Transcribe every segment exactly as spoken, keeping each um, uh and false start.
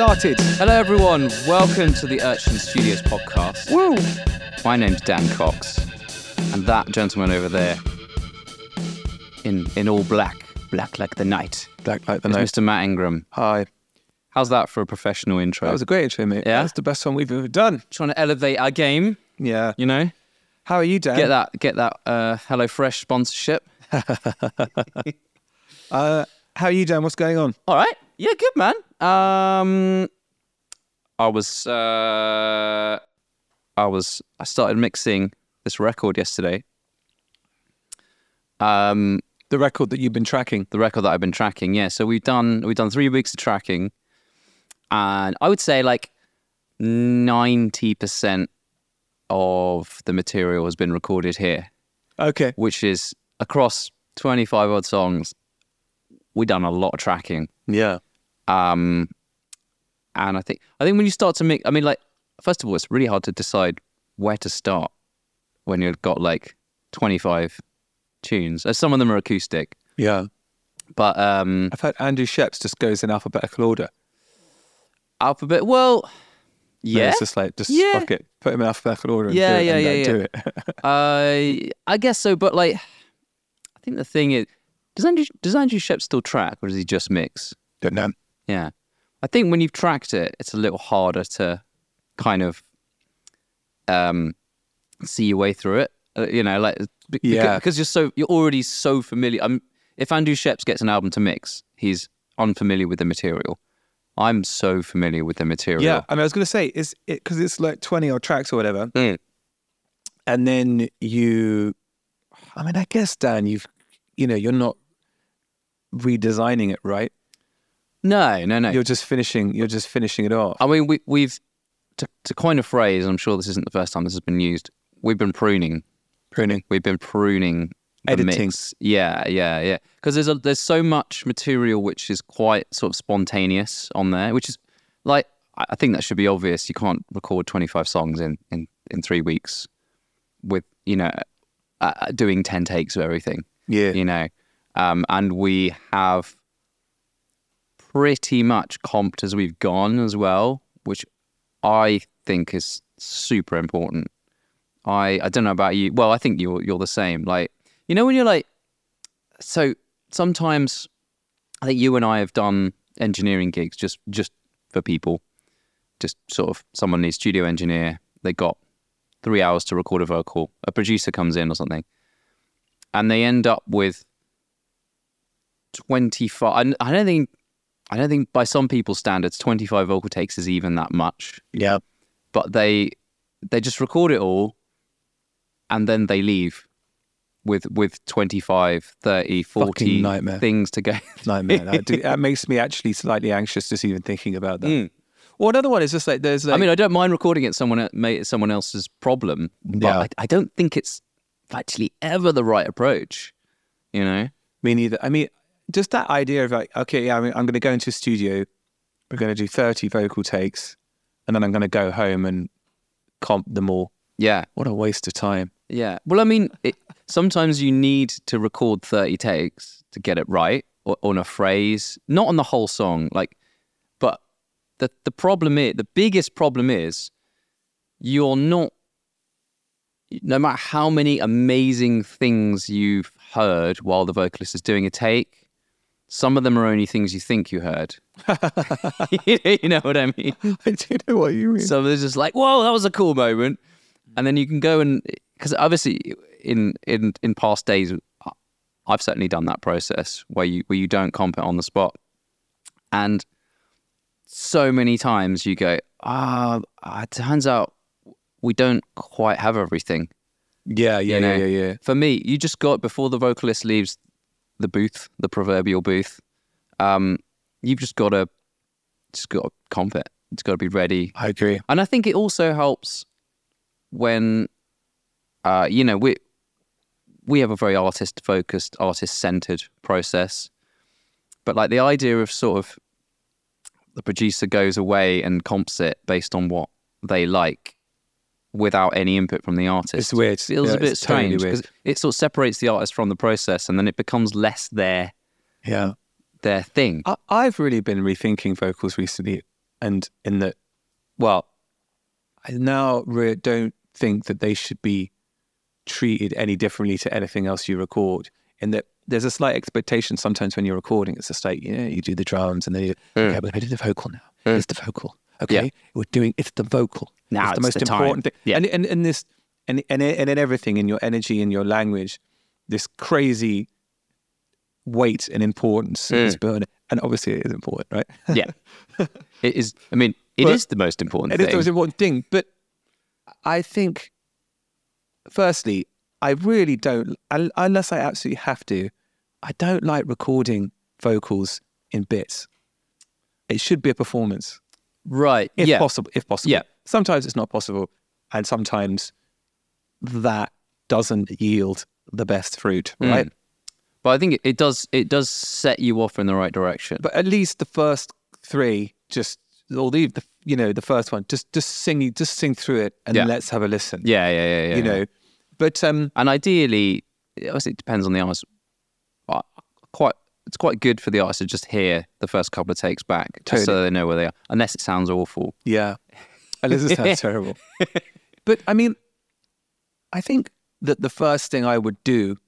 started. Hello everyone, welcome to the Urchin Studios podcast. Woo! My name's Dan Cox, and that gentleman over there, in in all black, black like the night, Black like the is night. Mister Matt Ingram. Hi. How's that for a professional intro? That was a great intro, mate. Yeah? That's the best one we've ever done. Trying to elevate our game, Yeah. you know? How are you, Dan? Get that, get that uh, HelloFresh sponsorship. Uh, how are you, Dan? What's going on? All right, yeah, good man. Um, I was, uh, I was, I started mixing this record yesterday. Um. The record that you've been tracking. The record that I've been tracking, yeah. So we've done we've done three weeks of tracking, and I would say like ninety percent of the material has been recorded here, Okay. which is across twenty-five odd songs. We've done a lot of tracking, Yeah. um, and I think I think when you start to mix, I mean, like first of all, it's really hard to decide where to start when you've got like twenty-five tunes. Some of them are acoustic, Yeah. but um. I've heard Andrew Sheps just goes in alphabetical order. Alphabet. Well, So yeah, It's just like, just Yeah. fuck it. Put him in alphabetical order and Yeah, do it. yeah, and yeah, then yeah. do it. I I guess so. But like, I think the thing is, does Andrew does Andrew Sheps still track, or does he just mix? Don't know. Yeah, I think when you've tracked it, it's a little harder to kind of um see your way through it. Uh, you know, like be- Yeah. because you're so you're already so familiar. Um, if Andrew Sheps gets an album to mix, he's unfamiliar with the material. I'm so familiar with the material. Yeah. I mean, I was going to say, is it because it's like twenty odd tracks or whatever. Mm. And then you, I mean, I guess, Dan, you've, you know, you're not redesigning it, right? No, no, no. You're just finishing, you're just finishing it off. I mean, we, we've, to, to coin a phrase, I'm sure this isn't the first time this has been used, we've been pruning. Pruning. We've been pruning the Editing. mix. Yeah, yeah, yeah. Because there's, a, there's so much material which is quite sort of spontaneous on there, which is like, I I think that should be obvious. You can't record twenty-five songs in, in, in three weeks with, you know, uh, doing ten takes of everything, Yeah. you know. Um, and we have pretty much comped as we've gone as well, which I think is super important. I, I don't know about you. Well, I think you're you're the same. Like, you know, when you're like, so sometimes I think you and I have done engineering gigs just just for people, just sort of someone needs studio engineer. They got three hours to record a vocal. A producer comes in or something, and they end up with twenty-five. I don't think. I don't think by some people's standards, twenty-five vocal takes is even that much. Yeah. But they they just record it all, and then they leave with with twenty-five, thirty, forty Fucking nightmare. things to go. Nightmare. That, do- that makes me actually slightly anxious just even thinking about that. Mm. Well, another one is just like, there's like, I mean, I don't mind recording it someone el- ma- someone else's problem, but Yeah. I, I don't think it's actually ever the right approach. You know? me neither. I mean, just that idea of like, okay, yeah, I mean, I'm going to go into a studio, we're going to do thirty vocal takes, and then I'm going to go home and comp them all. Yeah, What a waste of time. yeah. Well, I mean, it, sometimes you need to record thirty takes to get it right, or on a phrase, not on the whole song. Like, but the the problem is, the biggest problem is, you're not. No matter how many amazing things you've heard while the vocalist is doing a take, some of them are only things you think you heard. You know what I mean? I do know what you mean. So there's just like, whoa, that was a cool moment. And then you can go and, because obviously in, in, in past days, I've certainly done that process where you, where you don't comp it on the spot. And so many times you go, ah, it turns out we don't quite have everything. yeah, yeah, you know? yeah, yeah, yeah. For me, you just got, before the vocalist leaves the booth, the proverbial booth, um, you've just got to, just got to comp it. It's got to be ready. I agree. And I think it also helps when, uh, you know, we we have a very artist-focused, artist-centered process. But like the idea of sort of the producer goes away and comps it based on what they like without any input from the artist. It's weird. Feels Yeah, a bit it's totally strange weird. because it sort of separates the artist from the process, and then it becomes less their Yeah. their thing. I, I've really been rethinking vocals recently. and in that, well, I now re- don't think that they should be treated any differently to anything else you record. In that, there's a slight expectation sometimes when you're recording. It's just like, you know, you do the drums and then you, Mm. okay, we're going to do the vocal now. Mm. It's the vocal. Okay, Yeah. we're doing. It's the vocal. Now it's the it's most the time. important thing. Yeah. And and and this and and and in everything, in your energy, in your language, this crazy weight and importance Mm. is built. And obviously, it is important, right? Yeah. It is. I mean, it But is the most important It thing. is the most important thing. But I think, firstly, I really don't, un- unless I absolutely have to, I don't like recording vocals in bits. It should be a performance, Right. if yeah. possible. If possible. Yeah. Sometimes it's not possible, and sometimes that doesn't yield the best fruit, Mm. right? But I think it, it does. It does set you off in the right direction. But at least the first three, just or the, the you know the first one, just just sing, just sing through it, and Yeah. let's have a listen. Yeah. Yeah. Yeah. Yeah. you yeah. know, but um, And ideally, obviously it depends on the artist. But quite, it's quite good for the artist to just hear the first couple of takes back, just so Totally. they know where they are. Unless it sounds awful. yeah, and this sounds terrible. But I mean, I think that the first thing I would do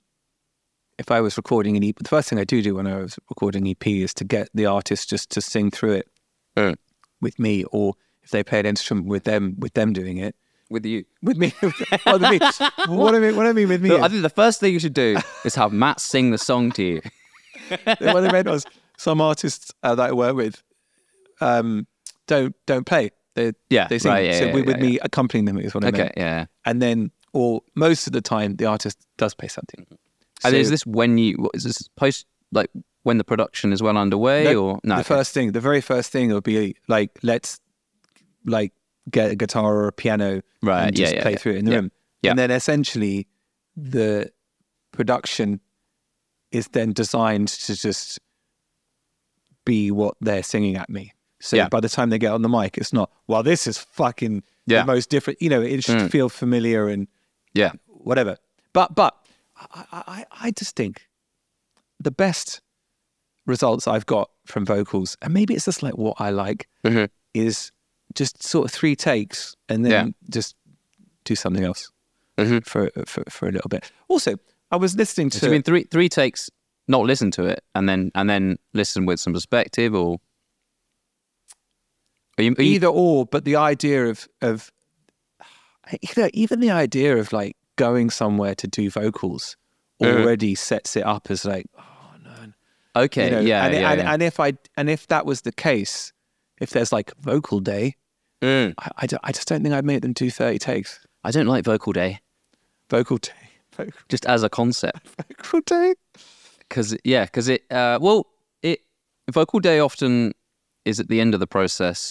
if I was recording an E P, the first thing I do do when I was recording E P is to get the artist just to sing through it Mm. with me, or if they play an instrument with them, with them doing it With you. with me. What I mean, what I mean, what I mean with me. So I is- think the first thing you should do is have Matt sing the song to you. what I meant was some artists uh, that I work with um, don't don't play. They Yeah, they sing. right, yeah, so yeah, with, yeah, with me accompanying them is what I Okay, meant. yeah. And then, or most of the time, the artist does play something. And So- is this when you, what, is this post, like when the production is well underway No, or? No. the okay. first thing, the very first thing will be like, let's like get a guitar or a piano Right, and yeah, just yeah, play yeah. through it in the Yeah, room. yeah. And then essentially the production is then designed to just be what they're singing at me. So Yeah. by the time they get on the mic, it's not, well, this is fucking Yeah. the most different, you know, it should Mm. feel familiar and Yeah. whatever. But but I, I, I just think the best results I've got from vocals, and maybe it's just like what I like, hmm is just sort of three takes and then Yeah. just do something else hmm for, for for a little bit. Also, I was listening to So you mean three three takes, not listen to it, and then and then listen with some perspective, or are you, are you either or, but the idea of of you know, even the idea of like going somewhere to do vocals Mhm. already sets it up as like, oh no. okay? You know, yeah, and, yeah, and, yeah. and if I and if that was the case, if there's like vocal day, Mm. I, I, don't- I just don't think I'd make them do thirty takes. I don't like vocal day, Vocal day, vocal, just as a concept, vocal day. because yeah, because it uh, well, it vocal day often is at the end of the process,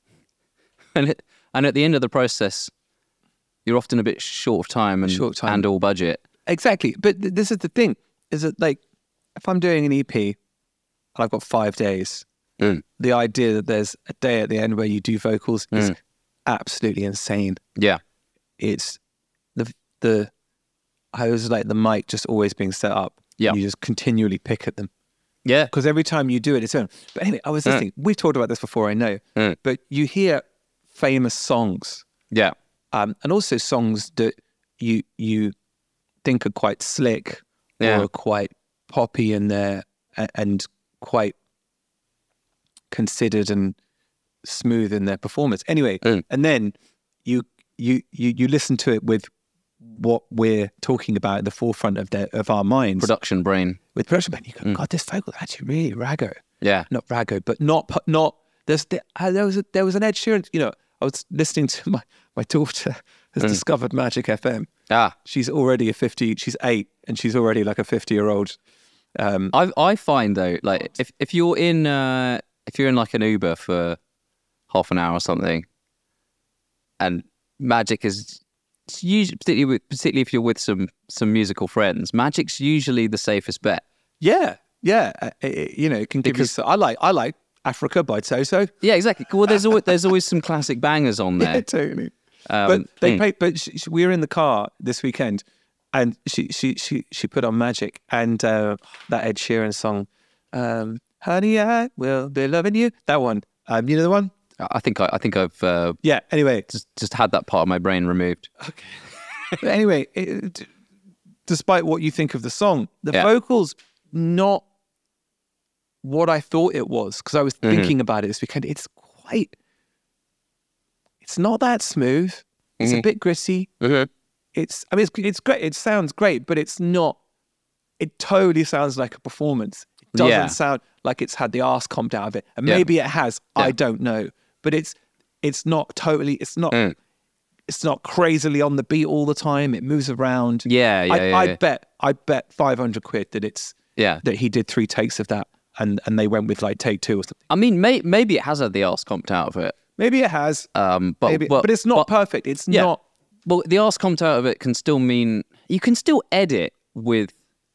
and it, and at the end of the process, you're often a bit short of time and Short of time. and all budget. Exactly, but th- this is the thing: is that like if I'm doing an E P and I've got five days, Mm. the idea that there's a day at the end where you do vocals is Mm. absolutely insane. Yeah, It's the the I was like the mic just always being set up. Yeah. You just continually pick at them. yeah, Because every time you do it, it's own. But anyway, I was Mm. listening. We've talked about this before, I know. Mm. But you hear famous songs, yeah, um, and also songs that you you think are quite slick Yeah. or are quite poppy in there a- and quite considered and smooth in their performance. Anyway, Mm. and then you you you you listen to it with what we're talking about at the forefront of their of our minds production brain. with production band. You go, Mm. God, this vocal is actually really raggo. Yeah, Not raggo, but not pu- not. There's the- uh, there was a, there was an Ed Sheeran. You know, I was listening to my my daughter has Mm. discovered Magic F M. ah, She's already a fifty. She's eight, and she's already like a fifty year old. Um, I I find though, like if if you're in uh, if you're in like an Uber for half an hour or something, and Magic is it's usually particularly with, particularly if you're with some some musical friends, Magic's usually the safest bet. yeah, yeah. uh, it- it- you know, it can give Because- you. So, I like I like Africa by Toto. Yeah, exactly. Well, there's always there's always some classic bangers on Yeah, there. totally. Um, but they mm. played. But she, she- we were in the car this weekend, and she she she she put on Magic and uh, that Ed Sheeran song, um, "Honey, I will be loving you." That one. Um, you know the one. I think I, I think I've uh, Yeah. Anyway, just just had that part of my brain removed. okay. But anyway, it, despite what you think of the song, the Yeah. vocals not what I thought it was, because I was Mhm. thinking about it this weekend. It's quite. It's not that smooth. It's a Mhm. bit gritty. Mm-hmm. It's. I mean, it's it's great. It sounds great, but it's not. It totally sounds like a performance. It doesn't Yeah. sound like it's had the arse comped out of it, and Yeah. maybe it has. I Yeah. don't know, but it's it's not totally. It's not. Mm. It's not crazily on the beat all the time. It moves around. Yeah, yeah, I, yeah, I yeah. bet. I bet five hundred quid that it's Yeah. that he did three takes of that, and and they went with like take two or something. I mean, may, maybe it has had the arse comped out of it. Maybe it has. Um, but, maybe, but but it's not but- perfect. It's Yeah. not. Well, the arse comped out of it can still mean you can still edit with,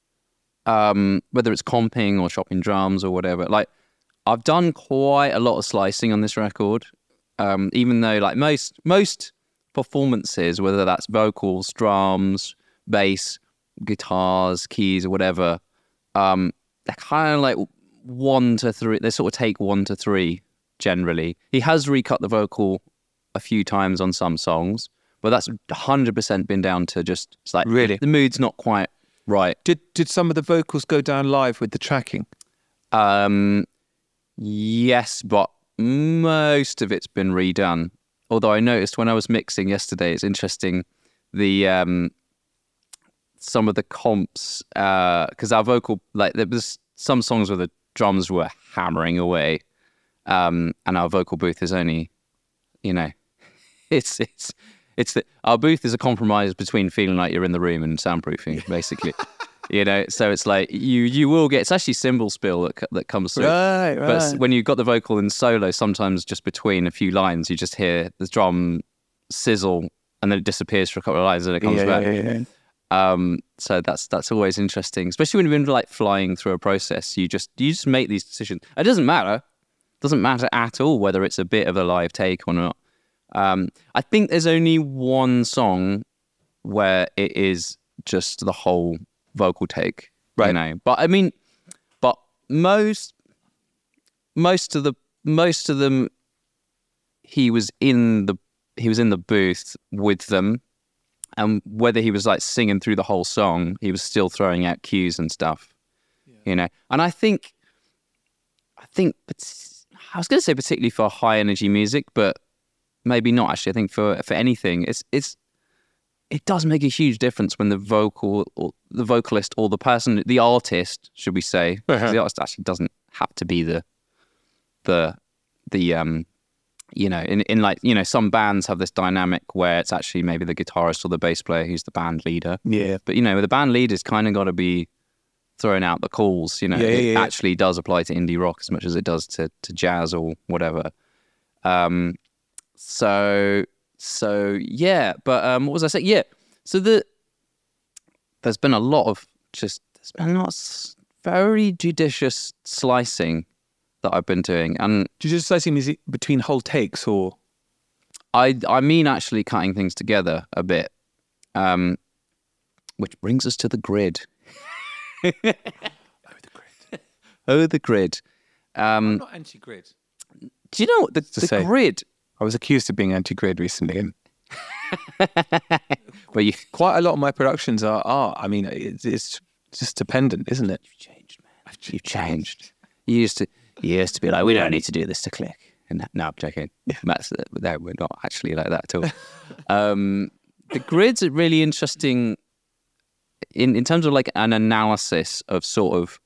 um, whether it's comping or chopping drums or whatever. Like, I've done quite a lot of slicing on this record, um, even though like most most performances, whether that's vocals, drums, bass, guitars, keys, or whatever, um, they're kind of like one to three. They sort of take one to three generally. He has recut the vocal a few times on some songs, but that's one hundred percent been down to just, it's like, Really? the mood's not quite right. Did did some of the vocals go down live with the tracking? Um, yes, but most of it's been redone. Although I noticed when I was mixing yesterday, it's interesting, the um, some of the comps, because our vocal, like there was some songs where the drums were hammering away, um, and our vocal booth is only, you know, it's it's it's the, our booth is a compromise between feeling like you're in the room and soundproofing, basically. You know, so it's like you you will get, it's actually cymbal spill that c- that comes through. Right, But s- right. when you've got the vocal in solo, sometimes just between a few lines, you just hear the drum sizzle and then it disappears for a couple of lines and it comes yeah, back. yeah, yeah, yeah. Um, so that's that's always interesting, especially when you've been like flying through a process. You just you just make these decisions. It doesn't matter, doesn't matter at all whether it's a bit of a live take or not. Um, I think there's only one song where it is just the whole vocal take, you Right. know. But I mean, but most most of the most of them, he was in the he was in the booth with them, and whether he was like singing through the whole song, he was still throwing out cues and stuff, you know. And I think, I think, pat- I was going to say particularly for high energy music, but maybe not actually. I think for for anything, it's it's it does make a huge difference when the vocal or the vocalist or the person, the artist, should we say, because the artist actually doesn't have to be the the the um you know, in, in like, you know, some bands have this dynamic where it's actually maybe the guitarist or the bass player who's the band leader. Yeah. But, you know, the band leader's kind of got to be throwing out the calls, you know. Yeah, yeah, it yeah. actually does apply to indie rock as much as it does to, to jazz or whatever. Um, so, so yeah, but um, what was I saying? Yeah, so the there's been a lot of just, there's been a lot of s- very judicious slicing that I've been doing. And Did you just slicing music between whole takes or? I I mean actually cutting things together a bit, um, which brings us to the grid. Oh, the grid. Oh, the grid. I'm Um, not anti-grid. do you know what the, to the say. grid? I was accused of being anti-grid recently, and Where you quite a lot of my productions are. are. I mean, it's, it's just dependent, isn't it? changed, man. You've changed. You used to you used to be like, we don't need to do this to click. And no, I'm joking. That's no, we're not actually like that at all. um, the grid's a really interesting in in terms of like an analysis of sort of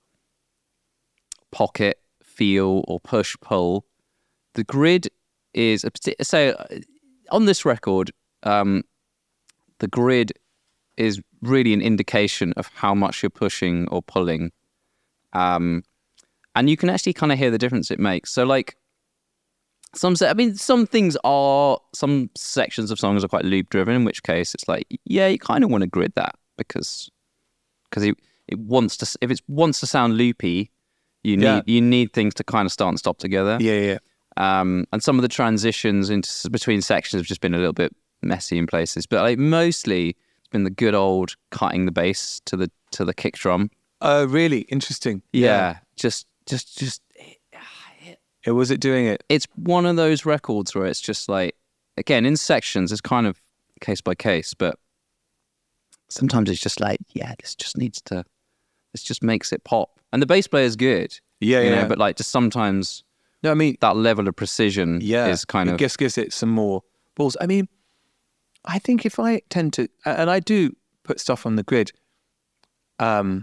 pocket feel or push pull. The grid is a partic- so uh, on this record, um, the grid is really an indication of how much you're pushing or pulling. Um, and you can actually kind of hear the difference it makes. So like some, se- I mean, some things are, some sections of songs are quite loop driven, in which case it's like, yeah, you kind of want to grid that because, because it, it wants to, if it wants to sound loopy, you need, Yeah. you need things to kind of start and stop together. Yeah, yeah. Um, and some of the transitions into between sections have just been a little bit messy in places, but like mostly it's been the good old cutting the bass to the to the kick drum. Oh, really? Interesting. Yeah, just just just It It was it doing it. It's one of those records where it's just like, again, in sections, it's kind of case by case, but sometimes it's just like, yeah, this just needs to, this just makes it pop. And the bass player is good, Yeah, you yeah. know, but like just sometimes No, I mean, that level of precision yeah, is kind it of, just gives it some more balls. I mean, I think if I tend to, and I do put stuff on the grid, um,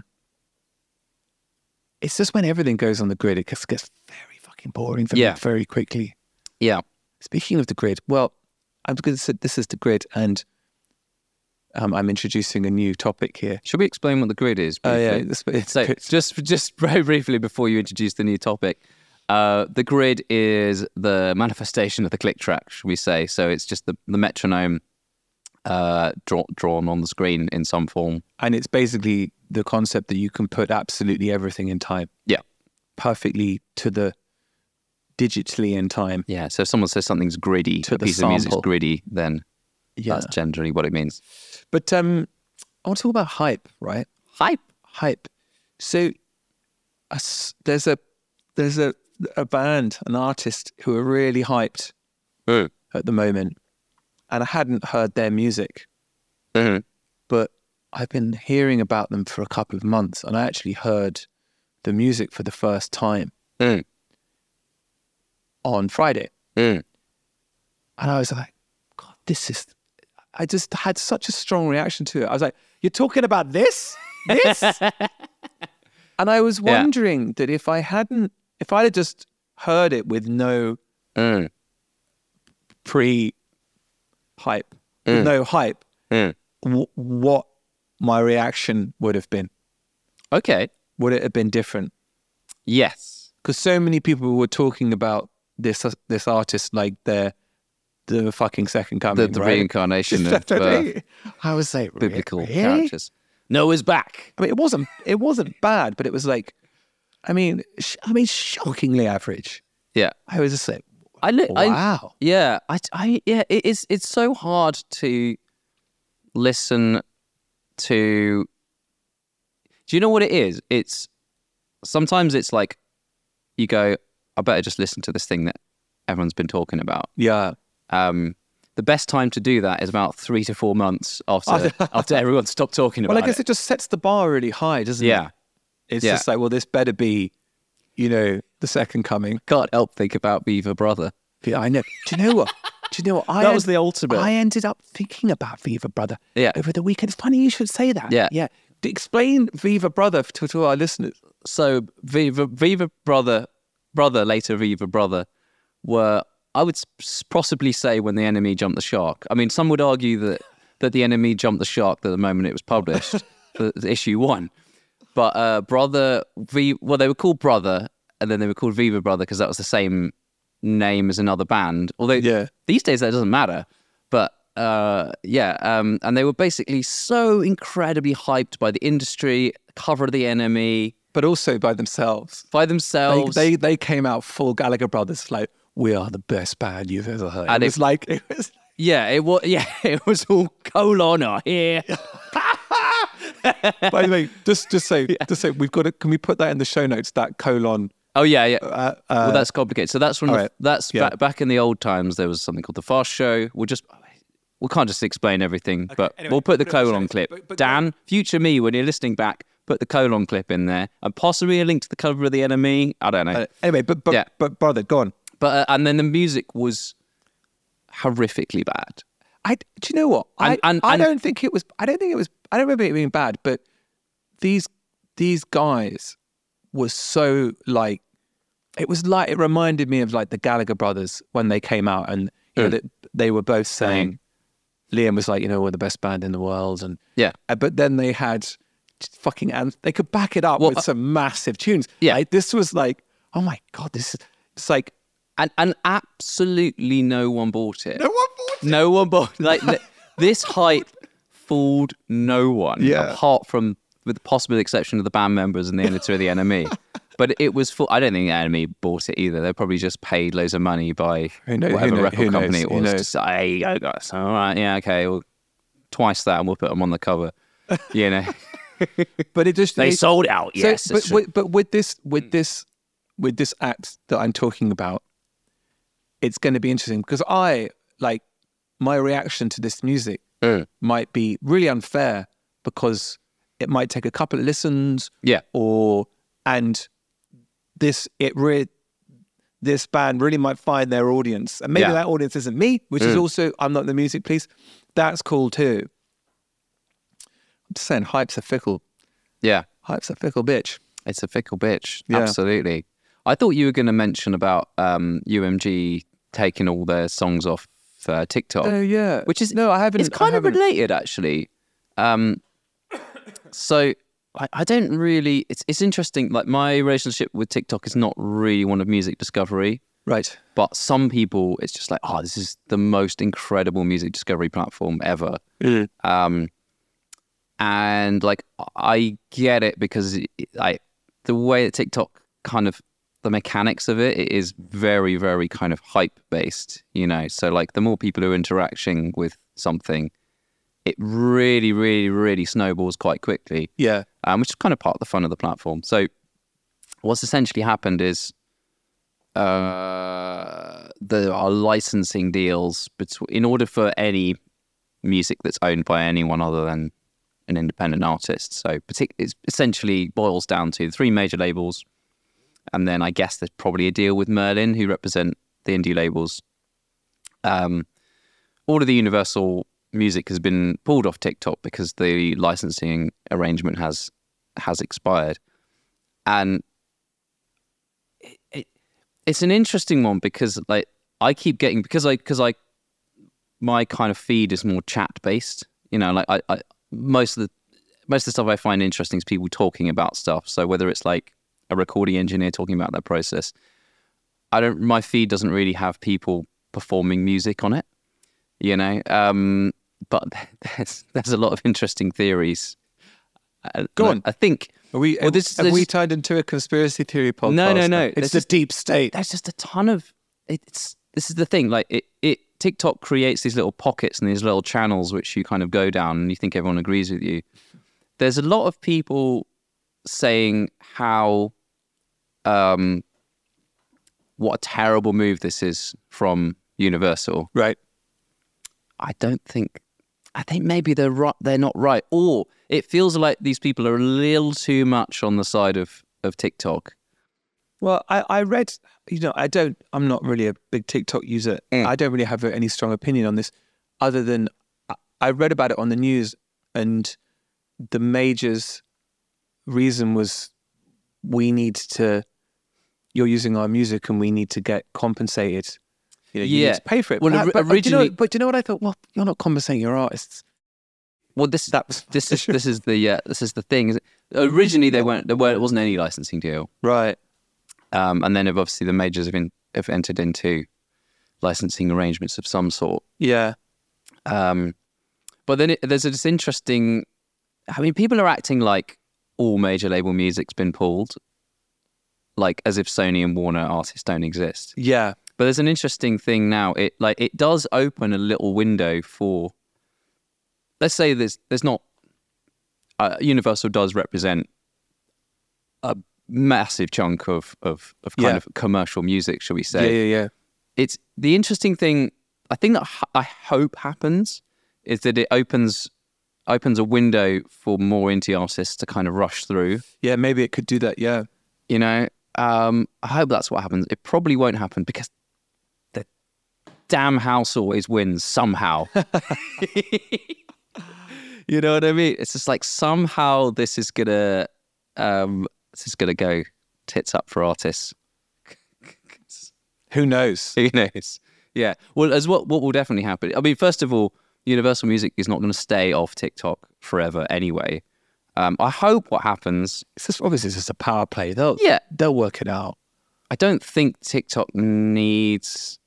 it's just when everything goes on the grid, it just gets very fucking boring for Yeah. me very quickly. yeah. Speaking of the grid, well, I'm going to say this is the grid, and um, I'm introducing a new topic here. Should we explain what the grid is? Oh yeah, briefly? this, it's So good. just just very briefly before you introduce the new topic, uh, the grid is the manifestation of the click track, should we say? So it's just the, the metronome uh, draw, drawn on the screen in some form. And it's basically the concept that you can put absolutely everything in time, Yeah, perfectly to the digitally in time. yeah. So if someone says something's gritty, To a the piece of music's sample. gritty, then Yeah, that's generally what it means. but um, I want to talk about hype, right? Hype. Hype. So, a s there's a there's a a band, an artist who are really hyped Mm. at the moment, and I hadn't heard their music, Mm-hmm. but I've been hearing about them for a couple of months, and I actually heard the music for the first time Mm. on Friday, Mm. and I was like, God, this is. I just had such a strong reaction to it. I was like, "You're talking about this, this," and I was Yeah. wondering that if I hadn't, if I'd have just heard it with no Mm. pre-hype, with no hype, Mm. w- what my reaction would have been. Okay. Would it have been different? Yes. Because so many people were talking about this this artist like they're the fucking second coming, The, the right? reincarnation of uh, I was like, "Re- biblical really? characters. Noah's back. I mean, it wasn't it wasn't bad, but it was like, I mean, sh- I mean, shockingly average. Yeah. I was just like, I, li- I wow. Yeah, I, I, yeah, it is. It's so hard to listen to. Do you know what it is? It's sometimes it's like you go, I better just listen to this thing that everyone's been talking about. Yeah. Um, the best time to do that is about three to four months after after everyone stopped talking about Well, I guess it. it just sets the bar really high, doesn't Yeah, it? It's Yeah. just like, well, this better be, you know, the second coming. can't help think about Viva Brother. Yeah, I know. Do you know what? Do you know what? I That was en- the ultimate. I ended up thinking about Viva Brother Yeah. over the weekend. It's funny you should say that. Yeah. Yeah. D- Explain Viva Brother to, to our listeners. So Viva, Viva Brother, Brother, later Viva Brother, were, I would s- possibly say, when the enemy jumped the shark. I mean, some would argue that, that the enemy jumped the shark at the moment it was published, for issue one. But uh, Brother, v, well, they were called Brother, and then they were called Viva Brother because that was the same name as another band. Although Yeah. these days that doesn't matter. But uh, yeah, um, and they were basically so incredibly hyped by the industry, cover of the enemy, But also by themselves. by They, themselves. they they came out full Gallagher Brothers, like, we are the best band you've ever heard. And it it- was like, it was Yeah, it was. Yeah, it was all colon are here. By the way, just just say, just say, we've got to. Can we put that in the show notes? That colon. Oh yeah, yeah. Uh, uh, well, that's complicated. So that's from the, all right. that's Yeah. ba- back in the old times. There was something called the Fast Show. We'll just we can't just explain everything, but anyway, we'll put the put it in the colon show. clip. But- but- Dan, future me, when you're listening back, put the colon clip in there, and possibly a link to the cover of the enemy. I don't know. uh, anyway, but but Yeah. but brother, go on. But uh, and then the music was horrifically bad. I do you know what? I And- and- I and- don't think it was. I don't think it was. I don't remember it being bad. But these these guys were so like. It was like it reminded me of like the Gallagher brothers when they came out, and you know Mm. that they were both saying. Liam was like, you know, we're the best band in the world, and Yeah. uh, but then they had just fucking and they could back it up Well, with uh, some massive tunes. Yeah. Like, this was like, oh my god, this is it's like And and absolutely no one bought it. no one bought it. No one bought like th- this hype fooled no one. Yeah. Apart from, with the possible exception of the band members and the editor of the Enemy. But it was full. I don't think the Enemy bought it either. They probably just paid loads of money by Who knows- who whatever know- record who knows? company it Who was to knows? say, "Hey, guys, all right, yeah, okay, well, twice that, and we'll put them on the cover." You know, But it just they it, sold out. so- Yes, but that's true. with, but with this with this with this act that I'm talking about, it's going to be interesting because I, like, my reaction to this music Mm. might be really unfair because it might take a couple of listens. Yeah. Or, and this, it really, this band really might find their audience. And maybe Yeah. that audience isn't me, which is Mm. also, I'm not the music police. That's cool too. I'm just saying, hype's a fickle, Yeah. hype's a fickle bitch. It's a fickle bitch. Yeah. Absolutely. I thought you were going to mention about um, U M G taking all their songs off uh, TikTok. Oh, yeah. Which is, no, I haven't. It's kind I of haven't. related, actually. Um, so I, I don't really. It's it's interesting. Like, my relationship with TikTok is not really one of music discovery, Right. but some people, it's just like, oh, this is the most incredible music discovery platform ever. Um, and like, I get it because it, like the way that TikTok kind of, the mechanics of it, it is very, very kind of hype based, you know. So like, the more people who are interacting with something, it really, really, really snowballs quite quickly. Yeah. Um, which is kind of part of the fun of the platform. So what's essentially happened is uh, there are licensing deals between, in order for any music that's owned by anyone other than an independent artist. So partic- it essentially boils down to three major labels. And then I guess there's probably a deal with Merlin, who represent the indie labels. Um, all of the Universal music has been pulled off TikTok because the licensing arrangement has has expired. And it, it, it's an interesting one because like I keep getting, because I because I my kind of feed is more chat based. You know, like I, I most of the most of the stuff I find interesting is people talking about stuff. So whether it's like a recording engineer talking about their process, I don't. My feed doesn't really have people performing music on it, you know. Um, but there's there's a lot of interesting theories. Go on. I think. Are we, Well, this- have there's we just- turned into a conspiracy theory podcast? No, no, no. It's There's the just- deep state. There's just a ton of. It's this is the thing. Like it, it TikTok creates these little pockets and these little channels which you kind of go down, and you think everyone agrees with you. There's a lot of people saying how um, what a terrible move this is from Universal. Right. I don't think. I think maybe they're right. They're not right, or it feels like these people are a little too much on the side of of TikTok. Well, I, I read, you know, I don't, I'm not really a big TikTok user. Mm. I don't really have any strong opinion on this other than I, I read about it on the news, and the major's reason was we need to, you're using our music and we need to get compensated. You know, you Yeah. need to pay for it. Well, but, ori- but, but, you know, originally- but do you know what I thought? Well, you're not compensating your artists. Well, this That was this is this is the uh, this is the thing. Is it? Originally, they weren't. There, were, there wasn't any licensing deal, right. um, and then obviously the majors have, in, have entered into licensing arrangements of some sort. Yeah. Um, but then it, there's this interesting. I mean, people are acting like all major label music's been pulled, like as if Sony and Warner artists don't exist. Yeah. But there's an interesting thing now. It like it does open a little window for. Let's say there's there's not. Uh, Universal does represent a massive chunk of of, of kind Yeah. of commercial music, shall we Yeah, say? yeah, yeah. It's the interesting thing. I think that h- I hope happens is that it opens opens a window for more indie artists to kind of rush through. Yeah, maybe it could do that, yeah. You know, um, I hope that's what happens. It probably won't happen because the damn house always wins somehow. You know what I mean? It's just like somehow this is gonna um, this is gonna go tits up for artists. Who knows? Who knows? Yeah. Well, as what what will definitely happen. I mean, first of all, Universal Music is not going to stay off TikTok forever anyway. Um, I hope what happens. It's just, obviously it's just a power play. They'll, Yeah. they'll work it out. I don't think TikTok needs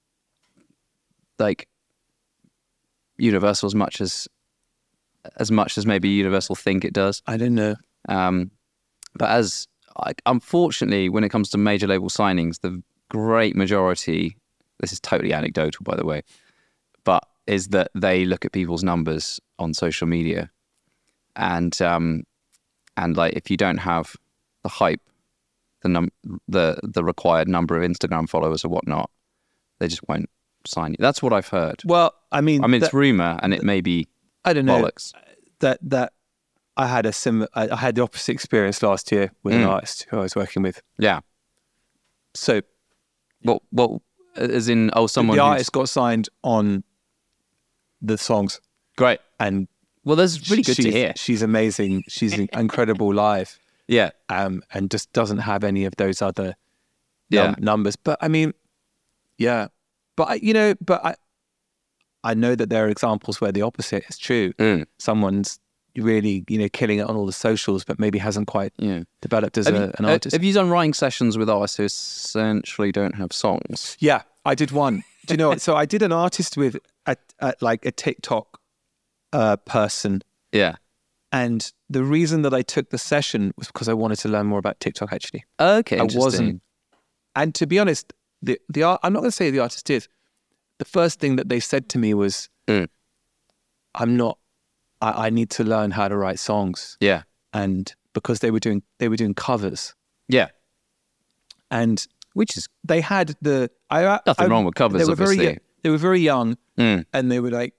like Universal as much as as much as maybe Universal think it does. I don't know. Um, but as like, unfortunately, when it comes to major label signings, the great majority, this is totally anecdotal, by the way, but is that they look at people's numbers on social media, and um, and like if you don't have the hype the num the the required number of Instagram followers or whatnot, they just won't sign you. That's what I've heard. Well, I mean, I mean, it's that, rumor, and it may be I don't know bollocks. that that I had a sim. I I had the opposite experience last year with an Mm. artist who I was working with. Yeah. So Well, well, as in, oh, someone the who's- artist got signed on the songs, great. and Well, that's really good she's, to hear. She's amazing. She's incredible live, Yeah. um, and just doesn't have any of those other Yeah. num- numbers. But I mean, yeah. But I, you know, but I, I know that there are examples where the opposite is true. Mm. Someone's really, you know, killing it on all the socials, but maybe hasn't quite Yeah. developed as Have, a, you, an uh, artist. have you done writing sessions with artists who essentially don't have songs? Yeah, I did one. Do you know what? So I did an artist with a, a, like a TikTok uh, person. Yeah. And the reason that I took the session was because I wanted to learn more about TikTok, actually. Okay. I interesting. wasn't. And to be honest, the, the art, I'm not going to say the artist did. The first thing that they said to me was, Mm. I'm not, I, I need to learn how to write songs. Yeah. And because they were doing, they were doing covers. Yeah. And Which is they had the, I, nothing I, wrong with covers, they were obviously. Very, they were very young. Mm. And they were like,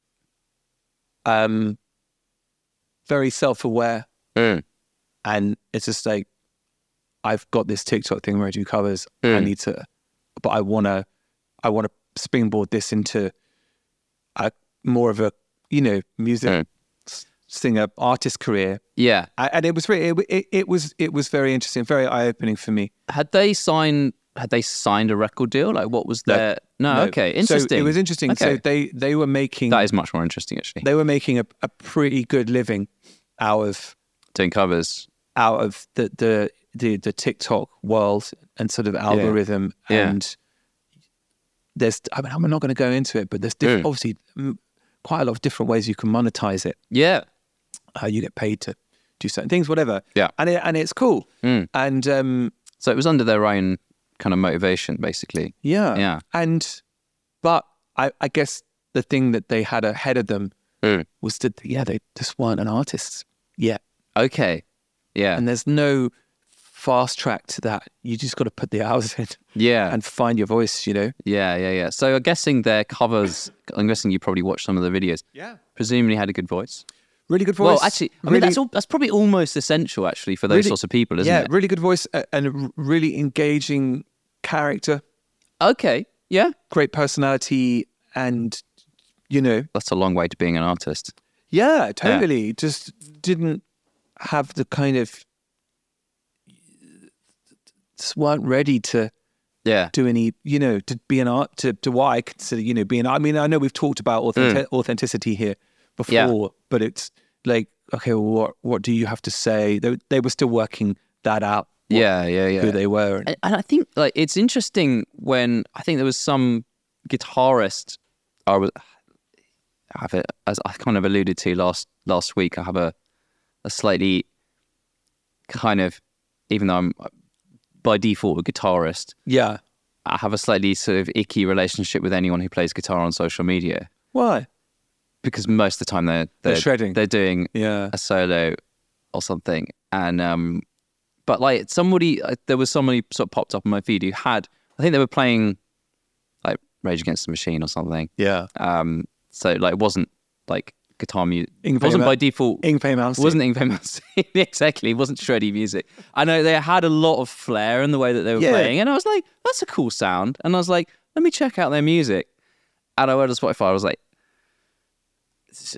um, very self-aware, Mm. and it's just like, I've got this TikTok thing where I do covers. I Mm. need to, but I want to, I want to springboard this into a more of a, you know, music Mm. s- singer artist career. Yeah. I, and it was really, it, it, it was, it was very interesting, very eye-opening for me. Had they signed? Had they signed a record deal? Like, what was No. their? No. No. Okay. Interesting. So it was interesting. So Okay. they, they were making, That is much more interesting, actually. they were making a, a pretty good living out of, Doing covers. out of the the the, the TikTok world and sort of algorithm. Yeah. And there's, I mean, I'm not going to go into it, but there's diff- Mm. obviously mm, quite a lot of different ways you can monetize it. Yeah. How you get paid to do certain things, whatever. Yeah. And it, and it's cool. Mm. And um, So it was under their own kind of motivation, basically. yeah. Yeah. And, but I, I guess the thing that they had ahead of them Mm. was that, yeah, they just weren't an artist yet. Okay. Yeah. And there's no fast track to that. You just got to put the hours in yeah. and find your voice, you know? yeah. Yeah. Yeah. So I'm guessing their covers. I'm guessing you probably watched some of the videos. Yeah. Presumably had a good voice. Really good voice. Well, actually, I mean Really- that's all, that's probably almost essential actually for those Really- sorts of people, isn't yeah, it? really good voice a- and a r- really engaging character, Okay. Yeah. great personality, and, you know, That's a long way to being an artist. yeah, totally. Just didn't have the kind of, just weren't ready to Yeah. do any, you know, to be an art, to, to what I consider, you know, being, I mean, I know we've talked about authentic, authenticity here before, Yeah. but it's like, okay, well, what, what do you have to say? They, they were still working that out, what- Yeah. Yeah. Yeah. who they were. And and I think like it's interesting when I think there was some guitarist I was I have it as I kind of alluded to last last week. I have a a slightly kind of, even though I'm by default a guitarist, Yeah. I have a slightly sort of icky relationship with anyone who plays guitar on social media Why? because most of the time they're They're shredding. they're doing Yeah. a solo or something. And um, but like somebody, uh, there was somebody sort of popped up on my feed who had, I think they were playing like Rage Against the Machine or something. Yeah. Um, so like it wasn't like guitar music. It Yngwie wasn't Ma- by default. Yngwie Malmsteen. It wasn't Yngwie Malmsteen. Exactly. It wasn't shreddy music. I know they had a lot of flair in the way that they were Yeah. playing, and I was like, that's a cool sound. And I was like, let me check out their music. And I went to Spotify. I was like, "This-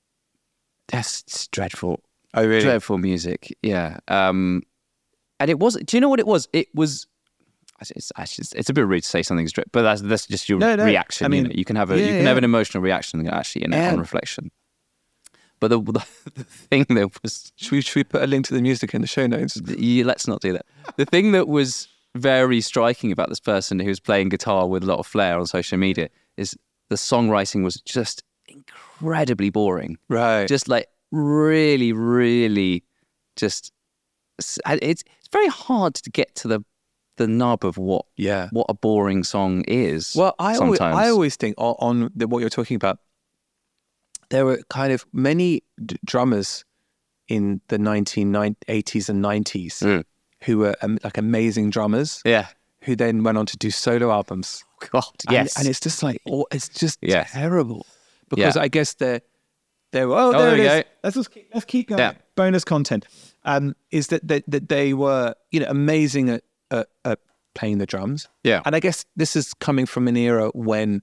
that's it's dreadful. Oh, really? Dreadful music, yeah. Um, and it was. Do you know what it was? It was. It's actually it's a bit rude to say something's dreadful, but that's that's just your No, no, reaction. I you mean, know? You can have a yeah, you can yeah. have an emotional reaction actually in Yeah. on reflection. But the, the the thing that was Should we, should we put a link to the music in the show notes? you, let's not do that. The thing that was very striking about this person who was playing guitar with a lot of flair on social media is the songwriting was just incredibly boring. Right. Just like really, really, just it's it's very hard to get to the the nub of what yeah. what a boring song is. Well, I always, sometimes. I always think on, on the, what you're talking about, there were kind of many d- drummers in the nineteen eighties and nineties Mm. who were um, like amazing drummers, Yeah. who then went on to do solo albums. God, And- yes. and, it's just like, oh, it's just Yes. terrible because Yeah. I guess they're they were. Oh, Oh, there, there it we is. go. Let's just keep, let's keep going. Yeah. Bonus content um, is that, that that they were you know amazing at, at, at playing the drums. Yeah. And I guess this is coming from an era when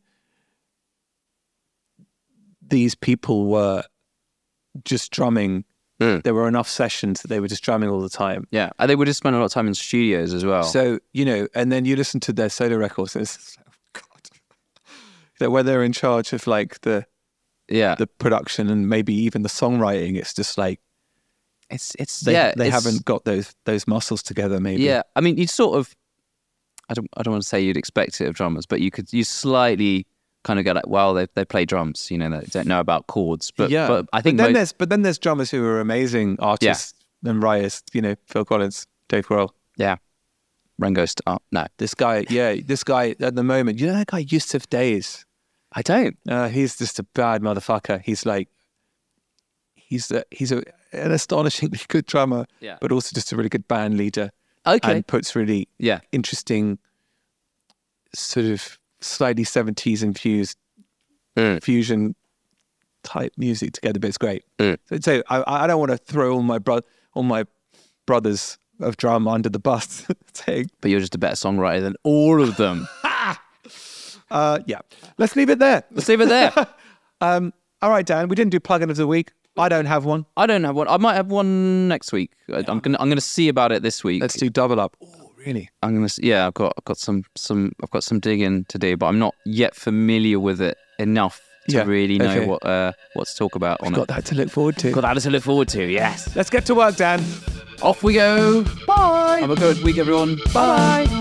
these people were just drumming. Mm. There were enough sessions that they were just drumming all the time. Yeah. And they would just spend a lot of time in studios as well. So, you know, and then you listen to their solo records and it's like, oh God. That when they're in charge of like the yeah. the production and maybe even the songwriting, it's just like it's, it's, they, yeah. they it's- haven't got those those muscles together maybe. Yeah. I mean, you'd sort of, I don't, I don't want to say you'd expect it of drummers, but you could, you slightly kind of go like, well, they they play drums, you know, they don't know about chords. But, yeah. but I think then mo- there's but then there's drummers who are amazing artists and writers, you know, Phil Collins, Dave Grohl. yeah. Ringo Starr. No, This guy, yeah, this guy at the moment, you know that guy Yusuf Days? I don't. Uh, he's just a bad motherfucker. He's like, he's a, he's a, an astonishingly good drummer, Yeah. but also just a really good band leader. Okay. And puts really Yeah. interesting, sort of slightly seventies infused Mm. fusion type music together. But it's great. Mm. So, so I, I don't want to throw all my bro- all my brothers of drum under the bus. saying, But you're just a better songwriter than all of them. uh, yeah, let's leave it there. Let's leave it there. Um, all right, Dan. We didn't do plugin of the week. I don't have one. I don't have one. I might have one next week. I- I'm gonna I'm gonna see about it this week. Let's do double up. Oh, really? I'm gonna s- yeah. I've got I've got some some I've got some digging to do, but I'm not yet familiar with it enough to Yeah, really know okay. what uh what to talk about on Got it. that to look forward to. Got that to look forward to. Yes. Let's get to work, Dan. Off we go. Bye. Have a good week, everyone. Bye.